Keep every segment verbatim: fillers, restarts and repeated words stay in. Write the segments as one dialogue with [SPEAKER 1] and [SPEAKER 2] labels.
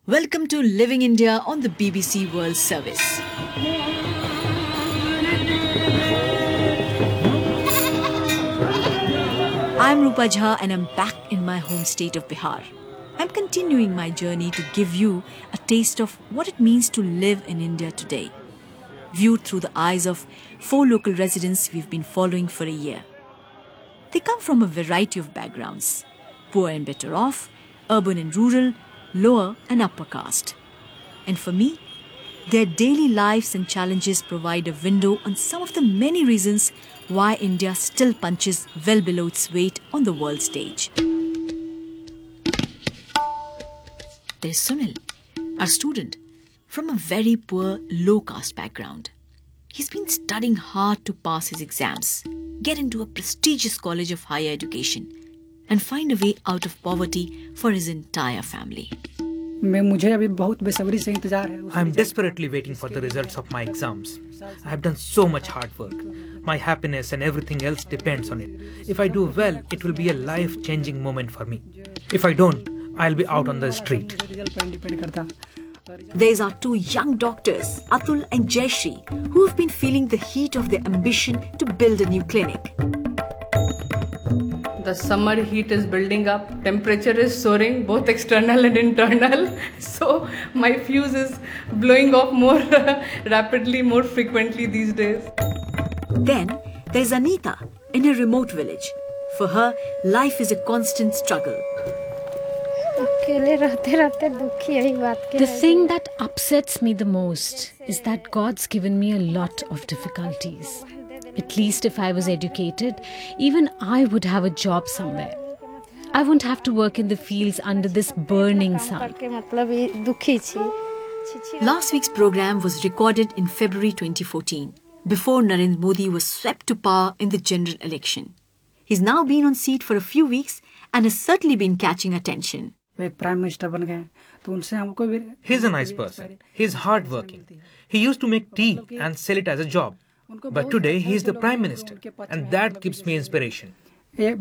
[SPEAKER 1] Welcome to Living India on the B B C World Service. I'm Rupa Jha and I'm back in my home state of Bihar. I'm continuing my journey to give you a taste of what it means to live in India today, viewed through the eyes of four local residents we've been following for a year. They come from a variety of backgrounds, poor and better off, urban and rural, lower and upper caste. And for me, their daily lives and challenges provide a window on some of the many reasons why India still punches well below its weight on the world stage. There's Sunil, our student, from a very poor, low-caste background. He's been studying hard to pass his exams, get into a prestigious college of higher education, and find a way out of poverty for his entire family.
[SPEAKER 2] I'm
[SPEAKER 3] desperately waiting for the results of my exams. I have done so much hard work. My happiness and everything else depends on it. If I do well, it will be a life-changing moment for me. If I don't, I'll be out on the street.
[SPEAKER 1] There's our two young doctors, Atul and Jayashree, who have been feeling the heat of their ambition to build a new clinic.
[SPEAKER 4] The summer heat is building up, temperature is soaring, both external and internal. So my fuse is blowing off more rapidly, more frequently these days.
[SPEAKER 1] Then there's Anita in a remote village. For her, life is a constant struggle.
[SPEAKER 5] The thing that upsets me the most is that God's given me a lot of difficulties. At least if I was educated, even I would have a job somewhere. I won't have to work in the fields under this burning sun.
[SPEAKER 1] Last week's program was recorded in February twenty fourteen, before Narendra Modi was swept to power in the general election. He's now been on seat for a few weeks and has certainly been catching attention.
[SPEAKER 3] He's a nice person. He's hardworking. He used to make tea and sell it as a job. But today he is the Prime Minister, and that gives me inspiration.
[SPEAKER 2] This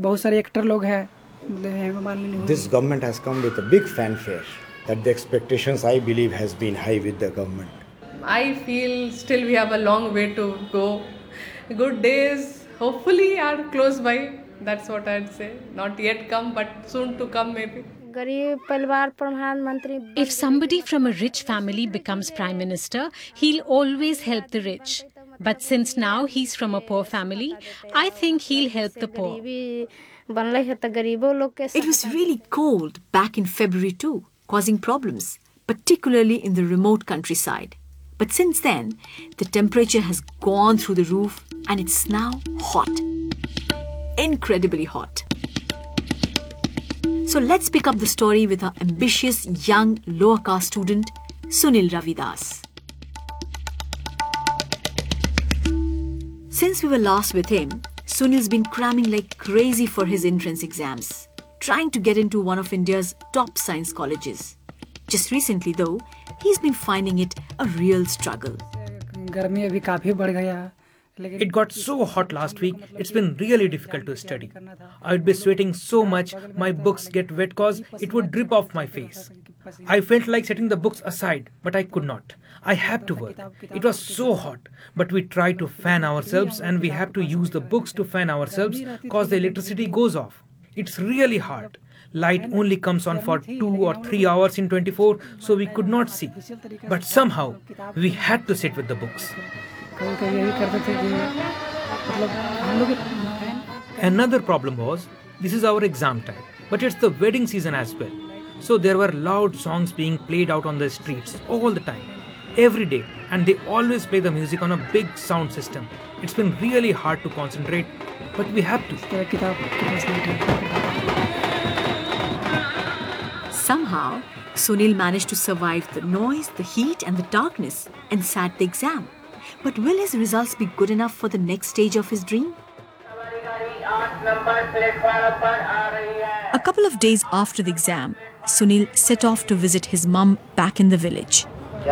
[SPEAKER 6] government has come with a big fanfare, that the expectations, I believe, has been high with the government.
[SPEAKER 4] I feel still we have a long way to go. Good days hopefully are close by. That's what I'd say. Not yet come, but soon to come maybe.
[SPEAKER 5] If somebody from a rich family becomes Prime Minister, he'll always help the rich. But since now he's from a poor family, I think he'll help the poor.
[SPEAKER 1] It was really cold back in February too, causing problems, particularly in the remote countryside. But since then, the temperature has gone through the roof and it's now hot. Incredibly hot. So let's pick up the story with our ambitious young lower caste student, Sunil Ravidas. Since we were last with him, Sunil's been cramming like crazy for his entrance exams, trying to get into one of India's top science colleges. Just recently though, he's been finding it a real struggle.
[SPEAKER 3] It got so hot last week, it's been really difficult to study. I would be sweating so much, my books get wet cause it would drip off my face. I felt like setting the books aside, but I could not. I had to work. It was so hot, but we tried to fan ourselves and we have to use the books to fan ourselves cause the electricity goes off. It's really hard. Light only comes on for two or three hours in twenty-four, so we could not see. But somehow, we had to sit with the books. Another problem was, this is our exam time, but it's the wedding season as well. So there were loud songs being played out on the streets all the time, every day, and they always play the music on a big sound system. It's been really hard to concentrate, but we have to.
[SPEAKER 1] Somehow, Sunil managed to survive the noise, the heat and the darkness and sat the exam. But will his results be good enough for the next stage of his dream? A couple of days after the exam, Sunil set off to visit his mum back in the village.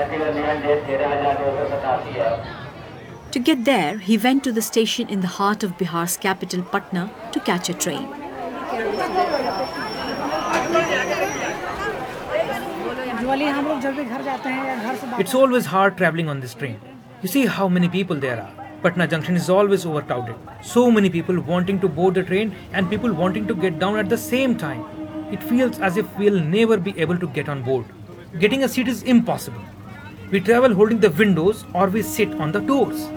[SPEAKER 1] To get there, he went to the station in the heart of Bihar's capital, Patna, to catch a train.
[SPEAKER 3] It's always hard traveling on this train. You see how many people there are. Patna Junction is always overcrowded. So many people wanting to board the train and people wanting to get down at the same time. It feels as if we'll never be able to get on board. Getting a seat is impossible. We travel holding the windows or we sit on the doors.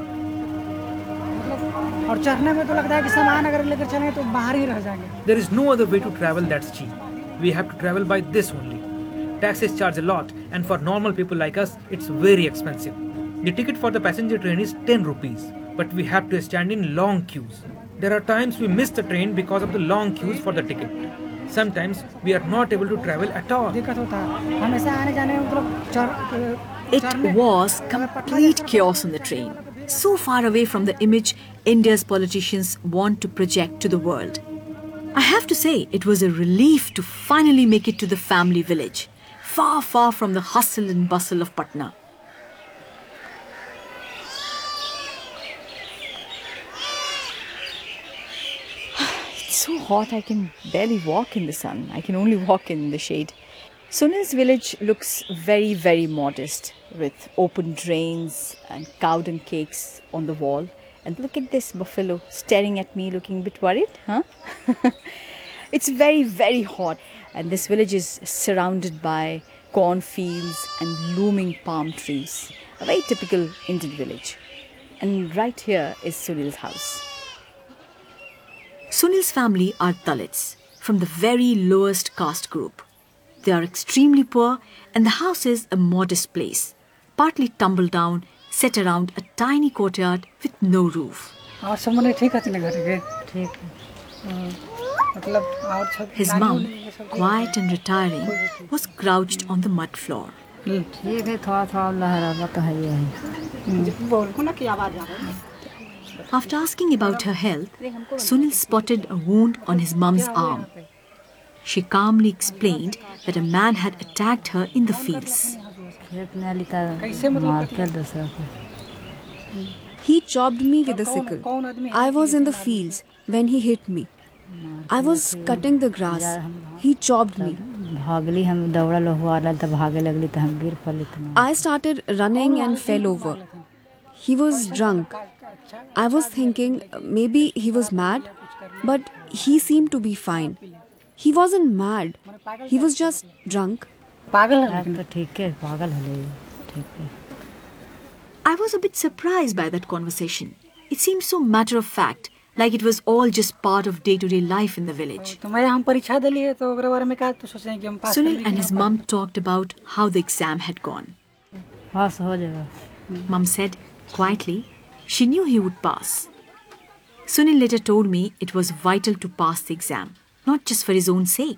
[SPEAKER 3] There is no other way to travel that's cheap. We have to travel by this only. Taxis charge a lot and for normal people like us, it's very expensive. The ticket for the passenger train is ten rupees, but we have to stand in long queues. There are times we miss the train because of the long queues for the ticket. Sometimes we are not able to travel at all.
[SPEAKER 1] It was complete chaos on the train, so far away from the image India's politicians want to project to the world. I have to say, it was a relief to finally make it to the family village, far, far from the hustle and bustle of Patna.
[SPEAKER 2] It's so hot, I can barely walk in the sun. I can only walk in the shade. Sunil's village looks very, very modest, with open drains and cow dung cakes on the wall. And look at this buffalo staring at me, looking a bit worried, huh? It's very, very hot. And this village is surrounded by cornfields and looming palm trees. A very typical Indian village. And right here is Sunil's house.
[SPEAKER 1] Sunil's family are Dalits, from the very lowest caste group. They are extremely poor and the house is a modest place, partly tumbled down, set around a tiny courtyard with no roof. His mum, quiet and retiring, was crouched on the mud floor. After asking about her health, Sunil spotted a wound on his mum's arm. She calmly explained that a man had attacked her in the fields.
[SPEAKER 7] He chopped me with a sickle. I was in the fields when he hit me. I was cutting the grass. He chopped me. I started running and fell over. He was drunk. I was thinking maybe he was mad, but he seemed to be fine. He wasn't mad. He was just drunk.
[SPEAKER 1] I was a bit surprised by that conversation. It seemed so matter-of-fact, like it was all just part of day-to-day life in the village. Sunil and his mum talked about how the exam had gone. Mum said, quietly, she knew he would pass. Sunil later told me it was vital to pass the exam, not just for his own sake.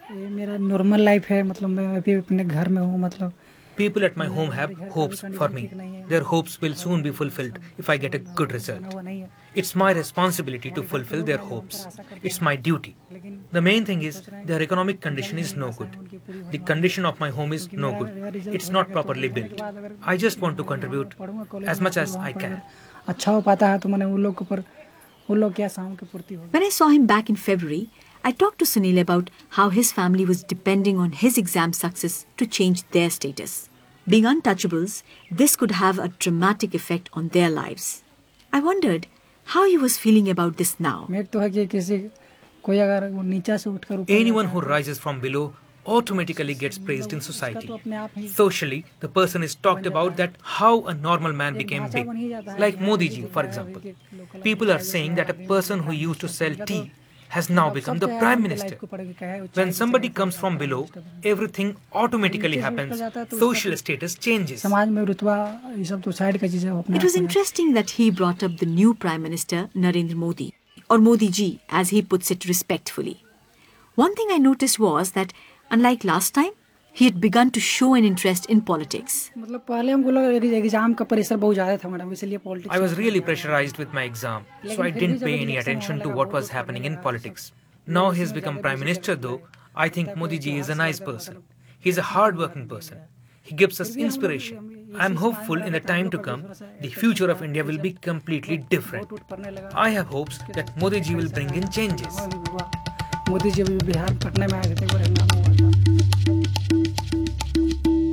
[SPEAKER 3] People at my home have hopes for me. Their hopes will soon be fulfilled if I get a good result. It's my responsibility to fulfill their hopes. It's my duty. The main thing is their economic condition is no good. The condition of my home is no good. It's not properly built. I just want to contribute as much as I can.
[SPEAKER 1] When I saw him back in February, I talked to Sunil about how his family was depending on his exam success to change their status. Being untouchables, this could have a dramatic effect on their lives. I wondered how he was feeling about this now.
[SPEAKER 3] Anyone who rises from below automatically gets praised in society. Socially, the person is talked about that how a normal man became big. Like Modi ji, for example. People are saying that a person who used to sell tea has now become the Prime Minister. When somebody comes from below, everything automatically happens. Social status changes.
[SPEAKER 1] It was interesting that he brought up the new Prime Minister, Narendra Modi, or Modi ji, as he puts it respectfully. One thing I noticed was that, unlike last time, he had begun to show an interest in politics.
[SPEAKER 3] I was really pressurized with my exam, so I didn't pay any attention to what was happening in politics. Now he has become Prime Minister though, I think Modi ji is a nice person. He is a hard-working person. He gives us inspiration. I am hopeful in the time to come, the future of India will be completely different. I have hopes that Modi ji will bring in changes.
[SPEAKER 8] Modi ji भी बिहार पटना में आए थे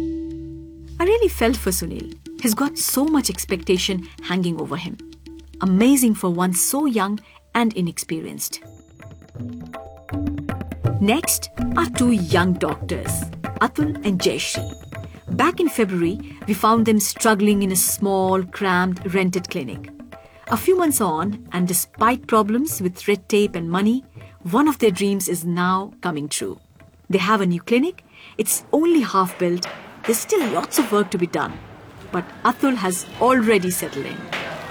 [SPEAKER 1] really felt for Sunil. He's got so much expectation hanging over him. Amazing for one so young and inexperienced. Next are two young doctors, Atul and Jayashree. Back in February, we found them struggling in a small, cramped, rented clinic. A few months on, and despite problems with red tape and money, one of their dreams is now coming true. They have a new clinic. It's only half built. There's still lots of work to be done. But Atul has already settled in.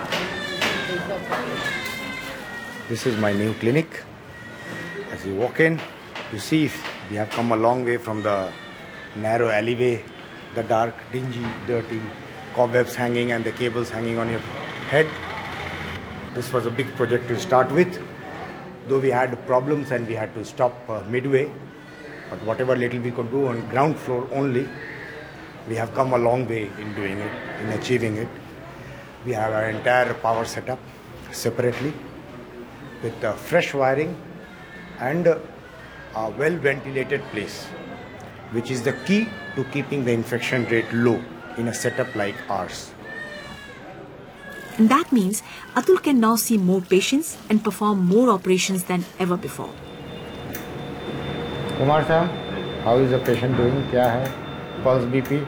[SPEAKER 6] This is my new clinic. As you walk in, you see we have come a long way from the narrow alleyway, the dark, dingy, dirty cobwebs hanging and the cables hanging on your head. This was a big project to start with, though we had problems and we had to stop uh, midway. But whatever little we could do on ground floor only, we have come a long way in doing it, in achieving it. We have our entire power setup separately with uh, fresh wiring and uh, a well-ventilated place, which is the key to keeping the infection rate low in a setup like ours.
[SPEAKER 1] And that means Atul can now see more patients and perform more operations than ever before.
[SPEAKER 6] Kumar Sam, how is the patient doing? Kya hai? Pulse B P?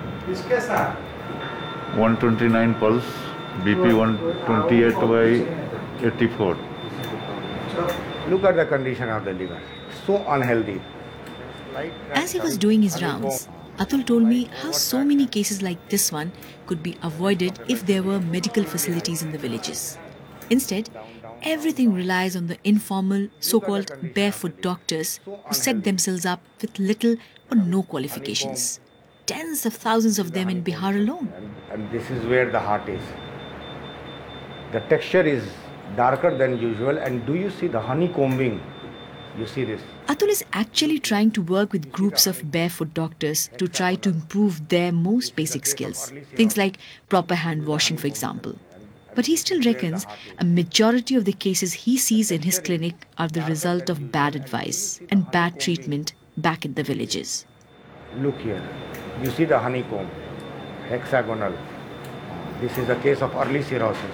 [SPEAKER 8] one twenty-nine pulse, B P one twenty-eight by eighty-four.
[SPEAKER 6] Look at the condition of the liver. So unhealthy.
[SPEAKER 1] As he was doing his rounds, Atul told me how so many cases like this one could be avoided if there were medical facilities in the villages. Instead, everything relies on the informal, so-called barefoot doctors who set themselves up with little or no qualifications. Tens of thousands of them in Bihar alone.
[SPEAKER 6] And this is where the heart is. The texture is darker than usual, and do you see the honeycombing? You see this?
[SPEAKER 1] Atul is actually trying to work with groups of barefoot doctors to try to improve their most basic skills. Things like proper hand washing, for example. But he still reckons a majority of the cases he sees in his clinic are the result of bad advice and bad treatment back in the villages.
[SPEAKER 6] Look here. You see the honeycomb, hexagonal. This is a case of early cirrhosis.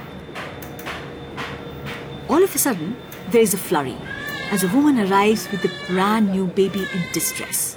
[SPEAKER 1] All of a sudden, there is a flurry as a woman arrives with a brand new baby in distress.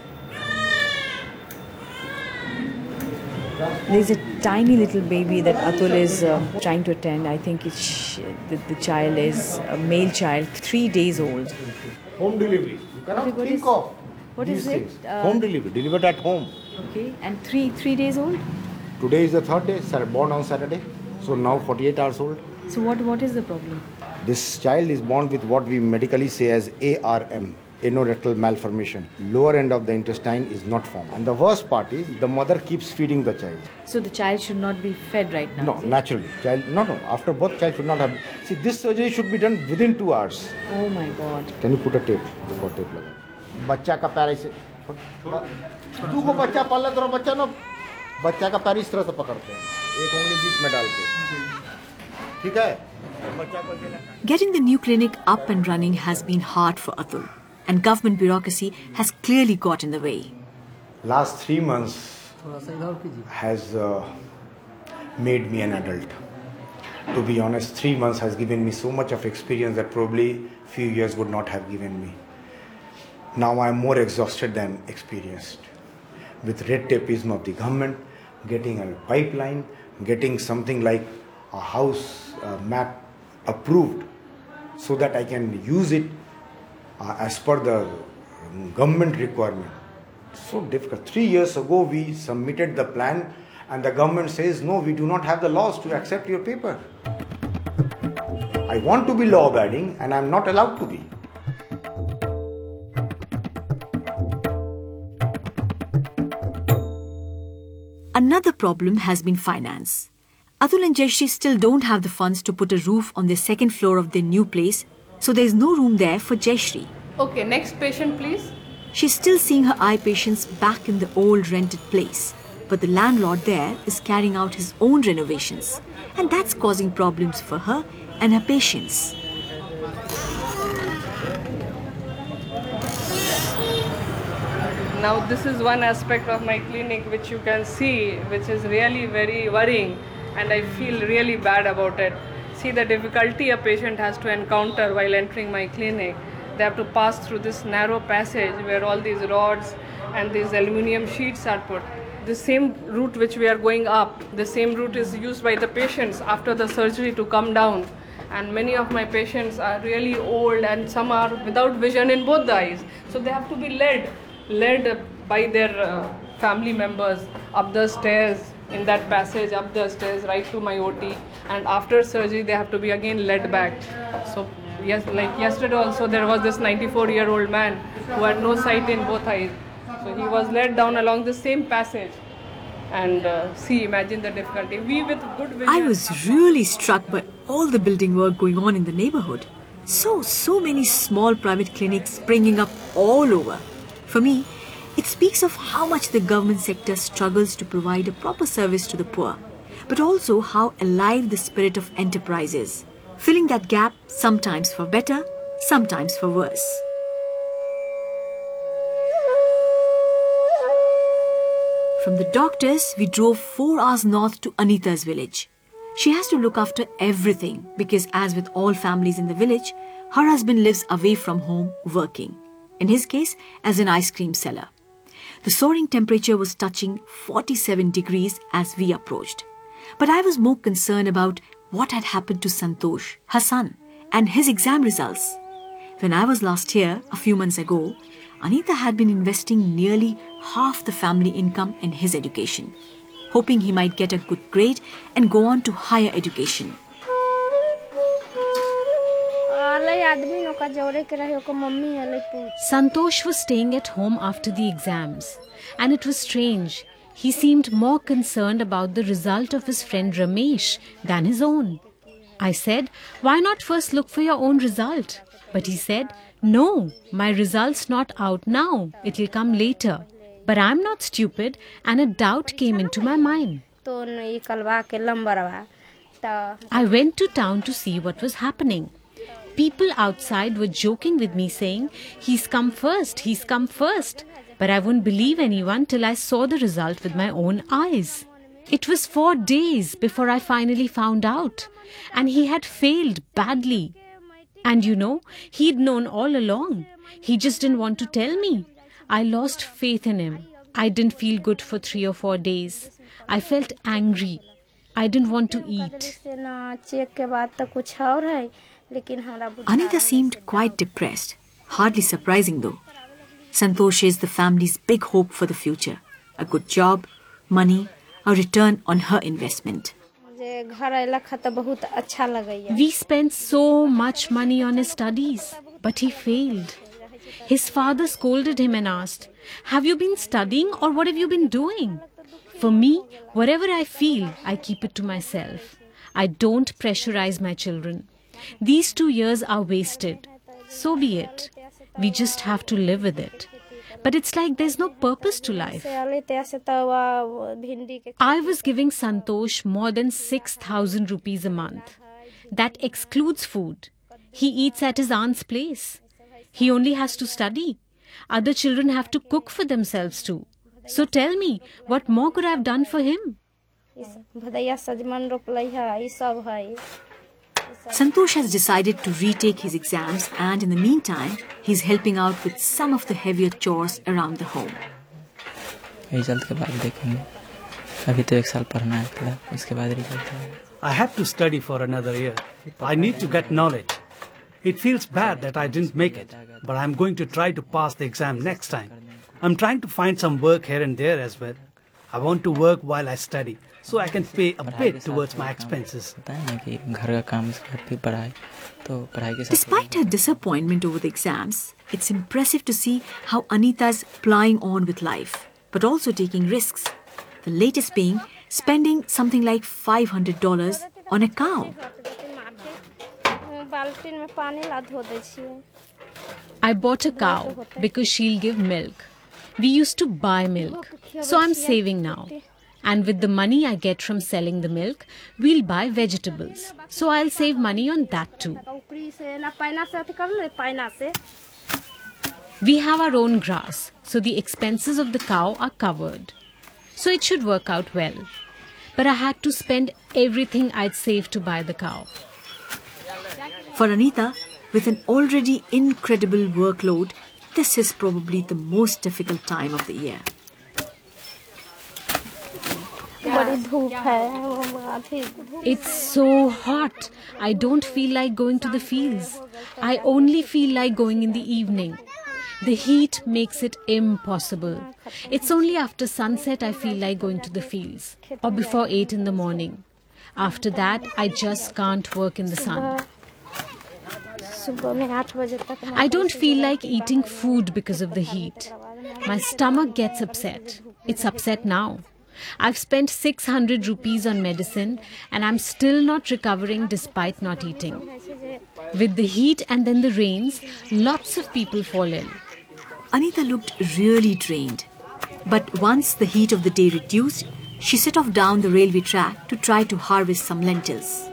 [SPEAKER 2] There's a tiny little baby that Atul is uh, trying to attend. I think it's, the, the child is a male child, three days old.
[SPEAKER 6] Home delivery. You cannot
[SPEAKER 2] What
[SPEAKER 6] think
[SPEAKER 2] is-
[SPEAKER 6] of
[SPEAKER 2] what
[SPEAKER 6] these
[SPEAKER 2] is it?
[SPEAKER 6] things.
[SPEAKER 2] Uh,
[SPEAKER 6] home delivery, delivered at home.
[SPEAKER 2] Okay, and three three days old?
[SPEAKER 6] Today is the third day, Sat- born on Saturday. So now forty-eight hours old.
[SPEAKER 2] So what what is the problem?
[SPEAKER 6] This child is born with what we medically say as A R M, anorectal malformation. Lower end of the intestine is not formed. And the worst part is the mother keeps feeding the child.
[SPEAKER 2] So the child should not be fed right now.
[SPEAKER 6] No,
[SPEAKER 2] is it?
[SPEAKER 6] naturally. Child, no, no. After birth, child should not have. See, this surgery should be done within two hours.
[SPEAKER 2] Oh my God.
[SPEAKER 6] Can you put a tape? Before tape लगा. बच्चा का पैर ऐसे. तू को बच्चा पाल तो बच्चा ना बच्चा का पैर इस तरह से पकड़ते हैं. एक उंगली बीच में डाल के. ठीक है?
[SPEAKER 1] Getting the new clinic up and running has been hard for Atul, and government bureaucracy has clearly got in the way.
[SPEAKER 6] Last three months has uh, made me an adult. To be honest, three months has given me so much of experience that probably few years would not have given me. Now I am more exhausted than experienced. With red tapeism of the government, getting a pipeline, getting something like a house uh, map approved so that I can use it uh, as per the government requirement. So difficult. Three years ago we submitted the plan and the government says, no, we do not have the laws to accept your paper. I want to be law-abiding and I am not allowed to be.
[SPEAKER 1] Another problem has been finance. Atul and Jayashree still don't have the funds to put a roof on the second floor of their new place, so there is no room there for Jayashree.
[SPEAKER 4] Okay, next patient, please.
[SPEAKER 1] She's still seeing her eye patients back in the old rented place, but the landlord there is carrying out his own renovations, and that's causing problems for her and her patients.
[SPEAKER 4] now this is one aspect of my clinic which you can see, which is really very worrying, and I feel really bad about it. See the difficulty a patient has to encounter while entering my clinic. They have to pass through this narrow passage where all these rods and these aluminium sheets are put. The same route which we are going up, the same route is used by the patients after the surgery to come down. And many of my patients are really old and some are without vision in both the eyes. So they have to be led, led by their uh, family members up the stairs, in that passage, up the stairs, right to my O T. And after surgery, they have to be again led back. So yes, like yesterday also, there was this ninety-four-year-old man who had no sight in both eyes. So he was led down along the same passage. And uh, see, imagine the difficulty. We with good vision.
[SPEAKER 1] I was really struck by all the building work going on in the neighborhood. So, so many small private clinics springing up all over. For me, it speaks of how much the government sector struggles to provide a proper service to the poor, but also how alive the spirit of enterprise is, filling that gap sometimes for better, sometimes for worse. From the doctors, we drove four hours north to Anita's village. She has to look after everything because, as with all families in the village, her husband lives away from home working. In his case, as an ice cream seller. The soaring temperature was touching forty-seven degrees as we approached. But I was more concerned about what had happened to Santosh, her son, and his exam results. When I was last here, a few months ago, Anita had been investing nearly half the family income in his education, hoping he might get a good grade and go on to higher education.
[SPEAKER 5] Santosh was staying at home after the exams, and it was strange. He seemed more concerned about the result of his friend Ramesh than his own. I said, why not first look for your own result? But he said, no, my result's not out now. It'll come later. But I'm not stupid, and a doubt came into my mind. I went to town to see what was happening. People outside were joking with me saying, he's come first, he's come first. But I wouldn't believe anyone till I saw the result with my own eyes. It was four days before I finally found out. And he had failed badly. And you know, he'd known all along. He just didn't want to tell me. I lost faith in him. I didn't feel good for three or four days. I felt angry. I didn't want to eat.
[SPEAKER 1] Anita seemed quite depressed. Hardly surprising though. Santosh is the family's big hope for the future. A good job, money, a return on her investment.
[SPEAKER 5] We spent so much money on his studies, but he failed. His father scolded him and asked, have you been studying or what have you been doing? For me, whatever I feel, I keep it to myself. I don't pressurize my children. These two years are wasted. So be it. We just have to live with it. But it's like there's no purpose to life. I was giving Santosh more than six thousand rupees a month. That excludes food. He eats at his aunt's place. He only has to study. Other children have to cook for themselves too. So tell me, what more could I have done for him?
[SPEAKER 1] Santosh has decided to retake his exams, and in the meantime, he's helping out with some of the heavier chores around the home.
[SPEAKER 9] I have to study for another year. I need to get knowledge. It feels bad that I didn't make it, but I'm going to try to pass the exam next time. I'm trying to find some work here and there as well. I want to work while I study, so I can pay a bit towards my expenses.
[SPEAKER 1] Despite her disappointment over the exams, it's impressive to see how Anita's plying on with life, but also taking risks. The latest being spending something like five hundred dollars on a cow.
[SPEAKER 5] I bought a cow because she'll give milk. We used to buy milk, so I'm saving now. And with the money I get from selling the milk, we'll buy vegetables. So I'll save money on that too. We have our own grass, so the expenses of the cow are covered. So it should work out well. But I had to spend everything I'd saved to buy the cow.
[SPEAKER 1] For Anita, with an already incredible workload, this is probably the most difficult time of the year.
[SPEAKER 5] It's so hot. I don't feel like going to the fields. I only feel like going in the evening. The heat makes it impossible. It's only after sunset I feel like going to the fields, or before eight in the morning. After that, I just can't work in the sun. I don't feel like eating food because of the heat. My stomach gets upset. It's upset now. I've spent six hundred rupees on medicine and I'm still not recovering despite not eating. With the heat and then the rains, lots of people fall ill.
[SPEAKER 1] Anita looked really drained. But once the heat of the day reduced, she set off down the railway track to try to harvest some lentils.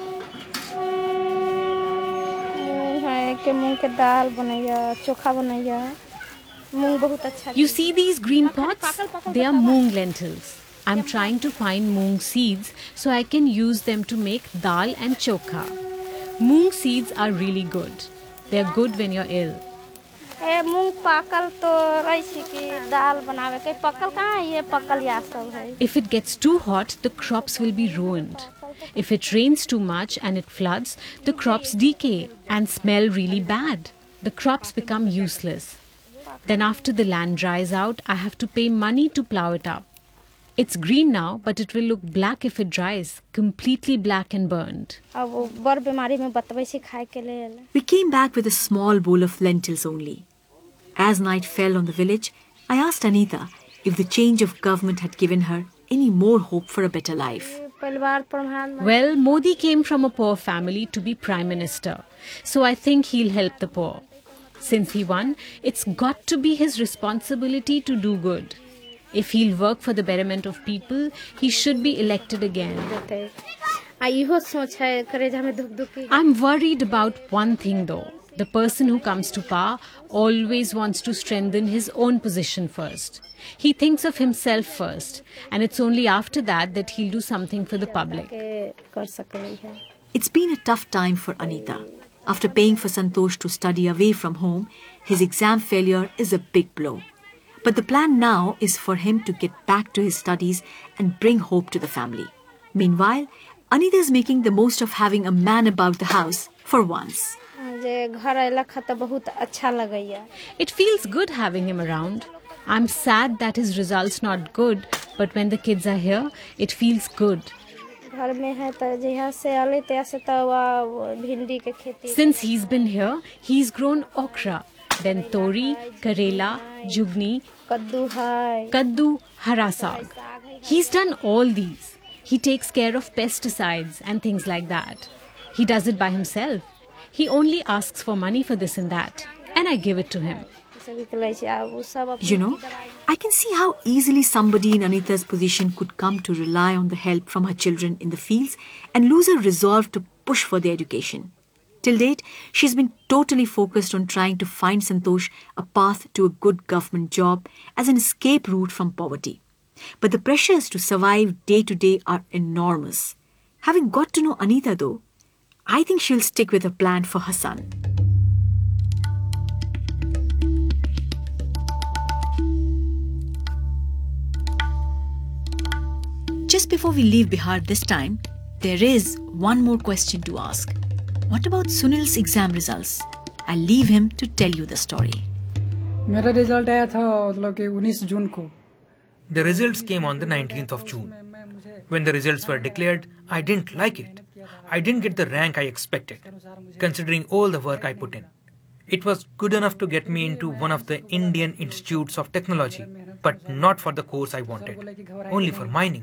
[SPEAKER 5] You see these green pots? They are moong lentils. I'm trying to find moong seeds so I can use them to make dal and chokha. Moong seeds are really good. They're good when you're ill. If it gets too hot, the crops will be ruined. If it rains too much and it floods, the crops decay and smell really bad. The crops become useless. Then after the land dries out, I have to pay money to plow it up. It's green now, but it will look black if it dries, completely black and burned.
[SPEAKER 1] We came back with a small bowl of lentils only. As night fell on the village, I asked Anita if the change of government had given her any more hope for a better life.
[SPEAKER 5] Well, Modi came from a poor family to be Prime Minister, so I think he'll help the poor. Since he won, it's got to be his responsibility to do good. If he'll work for the betterment of people, he should be elected again. I'm worried about one thing though. The person who comes to power always wants to strengthen his own position first. He thinks of himself first, and it's only after that that he'll do something for the public.
[SPEAKER 1] It's been a tough time for Anita. After paying for Santosh to study away from home, his exam failure is a big blow. But the plan now is for him to get back to his studies and bring hope to the family. Meanwhile, Anita is making the most of having a man about the house for once.
[SPEAKER 5] It feels good having him around. I'm sad that his results not good, but when the kids are here, it feels good. Since he's been here, he's grown okra, then tori, karela, jugni, kaddu, hara saag. He's done all these. He takes care of pesticides and things like that. He does it by himself. He only asks for money for this and that, and I give it to him.
[SPEAKER 1] You know, I can see how easily somebody in Anita's position could come to rely on the help from her children in the fields and lose her resolve to push for their education. Till date, she's been totally focused on trying to find Santosh a path to a good government job as an escape route from poverty. But the pressures to survive day to day are enormous. Having got to know Anita though, I think she'll stick with her plan for her son. Just before we leave Bihar this time, there is one more question to ask. What about Sunil's exam results? I'll leave him to tell you the story.
[SPEAKER 3] मेरा result आया था मतलब कि उन्नीस जून को. The results came on the nineteenth of June. When the results were declared, I didn't like it. I didn't get the rank I expected, considering all the work I put in. It was good enough to get me into one of the Indian Institutes of Technology, but not for the course I wanted, only for mining.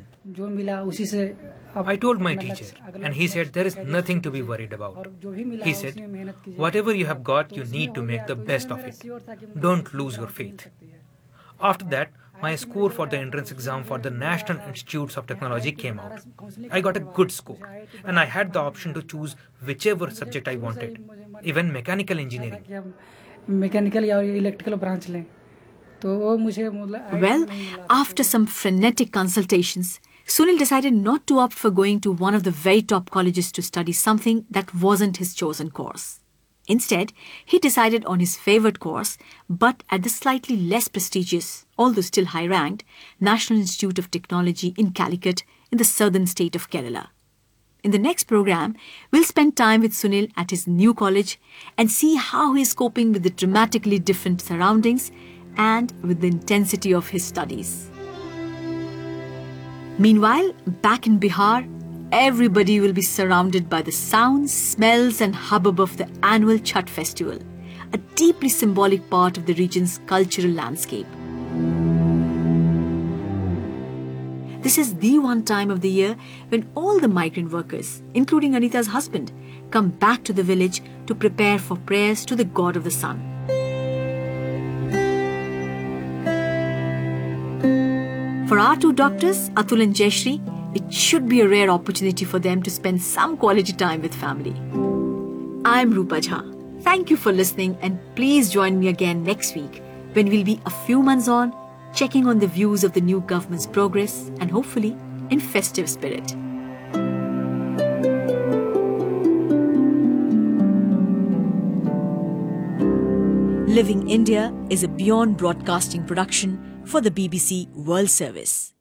[SPEAKER 3] I told my teacher, and he said there is nothing to be worried about. He said, whatever you have got, you need to make the best of it. Don't lose your faith. After that, my score for the entrance exam for the National Institutes of Technology came out. I got a good score, and I had the option to choose whichever subject I wanted, even mechanical engineering.
[SPEAKER 10] Mechanical या electrical branch लें तो वो मुझे
[SPEAKER 1] Well, after some frenetic consultations, Sunil decided not to opt for going to one of the very top colleges to study something that wasn't his chosen course. Instead, he decided on his favored course, but at the slightly less prestigious, although still high-ranked, National Institute of Technology in Calicut in the southern state of Kerala. In the next program, we'll spend time with Sunil at his new college and see how he is coping with the dramatically different surroundings and with the intensity of his studies. Meanwhile, back in Bihar, everybody will be surrounded by the sounds, smells and hubbub of the annual Chhath festival, a deeply symbolic part of the region's cultural landscape. This is the one time of the year when all the migrant workers, including Anita's husband, come back to the village to prepare for prayers to the god of the sun. For our two doctors, Atul and Jayashree, it should be a rare opportunity for them to spend some quality time with family. I'm Rupa Jha. Thank you for listening and please join me again next week when we'll be a few months on, checking on the views of the new government's progress and hopefully in festive spirit. Living India is a Beyond Broadcasting production for the B B C World Service.